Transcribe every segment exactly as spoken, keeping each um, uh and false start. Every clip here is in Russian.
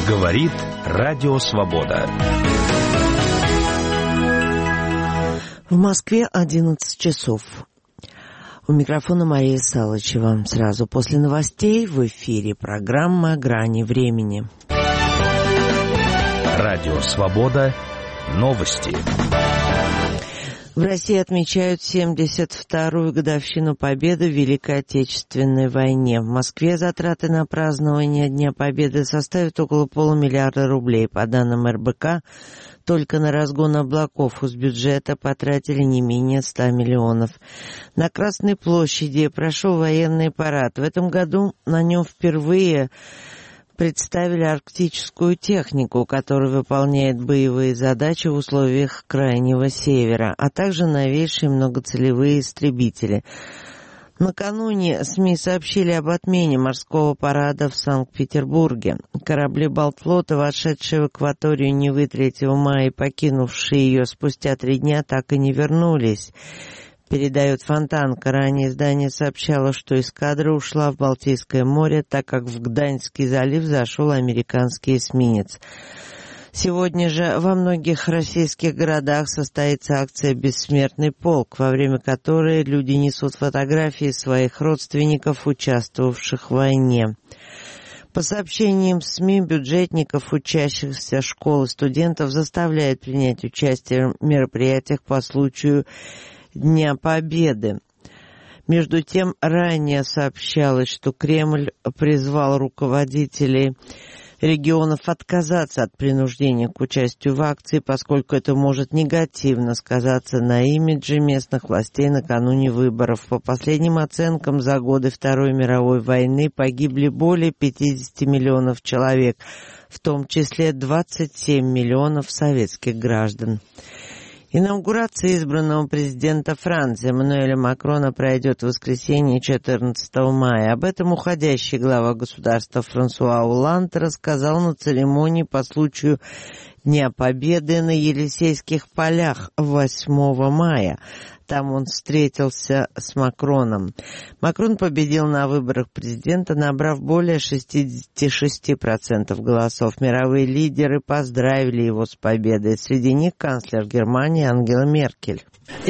Говорит Радио Свобода. В Москве одиннадцать часов. У микрофона Мария Салычева. Сразу после новостей в эфире программа «Грани времени». Радио Свобода. Новости. В России отмечают семьдесят вторую годовщину Победы в Великой Отечественной войне. В Москве затраты на празднование Дня Победы составят около полумиллиарда рублей. По данным эр бэ ка, только на разгон облаков из бюджета потратили не менее ста миллионов. На Красной площади прошел военный парад. В этом году на нем впервые представили арктическую технику, которая выполняет боевые задачи в условиях Крайнего Севера, а также новейшие многоцелевые истребители. Накануне СМИ сообщили об отмене морского парада в Санкт-Петербурге. Корабли Балтфлота, вошедшие в акваторию Невы третьего мая и покинувшие ее спустя три дня, так и не вернулись. Передает Фонтанка. Ранее издание сообщало, что эскадра ушла в Балтийское море, так как в Гданьский залив зашел американский эсминец. Сегодня же во многих российских городах состоится акция «Бессмертный полк», во время которой люди несут фотографии своих родственников, участвовавших в войне. По сообщениям СМИ, бюджетников, учащихся школ и студентов заставляют принять участие в мероприятиях по случаю Дня Победы. Между тем, ранее сообщалось, что Кремль призвал руководителей регионов отказаться от принуждения к участию в акции, поскольку это может негативно сказаться на имидже местных властей накануне выборов. По последним оценкам, за годы Второй мировой войны погибли более пятьдесят миллионов человек, в том числе двадцать семь миллионов советских граждан. Инаугурация избранного президента Франции Эммануэля Макрона пройдет в воскресенье четырнадцатого мая. Об этом уходящий глава государства Франсуа Олланд рассказал на церемонии по случаю Дня Победы на Елисейских полях восьмого мая. Там он встретился с Макроном. Макрон победил на выборах президента, набрав более шестьдесят шесть процентов голосов. Мировые лидеры поздравили его с победой. Среди них канцлер Германии Ангела Меркель.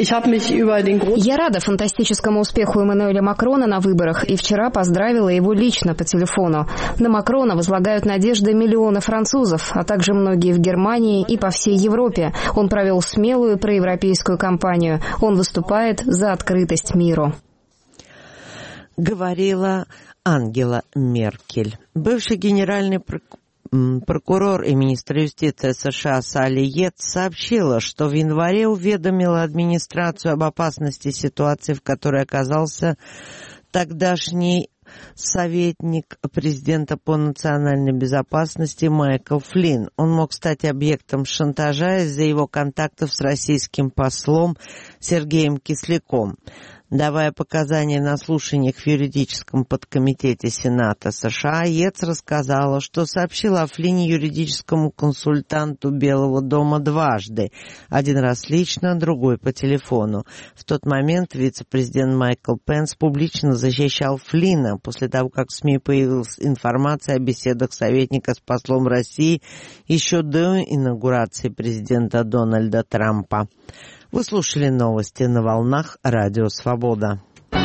Я рада фантастическому успеху Эммануэля Макрона на выборах и вчера поздравила его лично по телефону. На Макрона возлагают надежды миллионы французов, а также многие в Германии и по всей Европе. Он провел смелую проевропейскую кампанию. Он выступает за открытость миру. Говорила Ангела Меркель. Бывший генеральный прокурор Прокурор и министр юстиции США Салли Йетс сообщила, что в январе уведомила администрацию об опасности ситуации, в которой оказался тогдашний советник президента по национальной безопасности Майкл Флинн. Он мог стать объектом шантажа из-за его контактов с российским послом Сергеем Кисляком. Давая показания на слушаниях в юридическом подкомитете Сената США, Йетс рассказала, что сообщила о Флинне юридическому консультанту Белого дома дважды. Один раз лично, другой по телефону. В тот момент вице-президент Майкл Пенс публично защищал Флинна после того, как в СМИ появилась информация о беседах советника с послом России еще до инаугурации президента Дональда Трампа. Вы слушали новости на волнах Радио Свобода.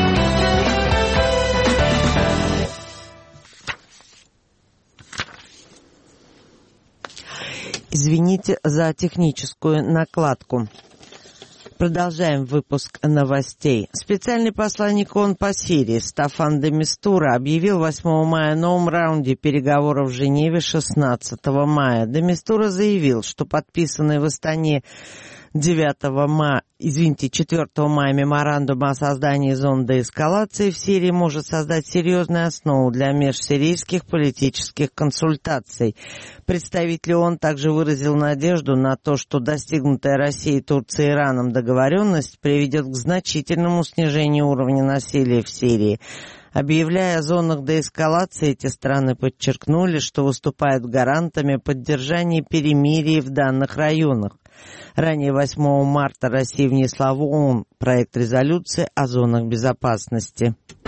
Извините за техническую накладку. Продолжаем выпуск новостей. Специальный посланник ООН по Сирии Стаффан де Мистура объявил восьмого мая о новом раунде переговоров в Женеве шестнадцатого мая. Де Мистура заявил, что подписанный в Астане девятого мая, извините, четвёртого мая меморандум о создании зон деэскалации в Сирии может создать серьезную основу для межсирийских политических консультаций. Представитель ООН также выразил надежду на то, что достигнутая Россией, Турцией и Ираном договоренность приведет к значительному снижению уровня насилия в Сирии. Объявляя о зонах деэскалации, эти страны подчеркнули, что выступают гарантами поддержания перемирия в данных районах. Ранее восьмого марта Россия внесла в ООН проект резолюции о зонах безопасности.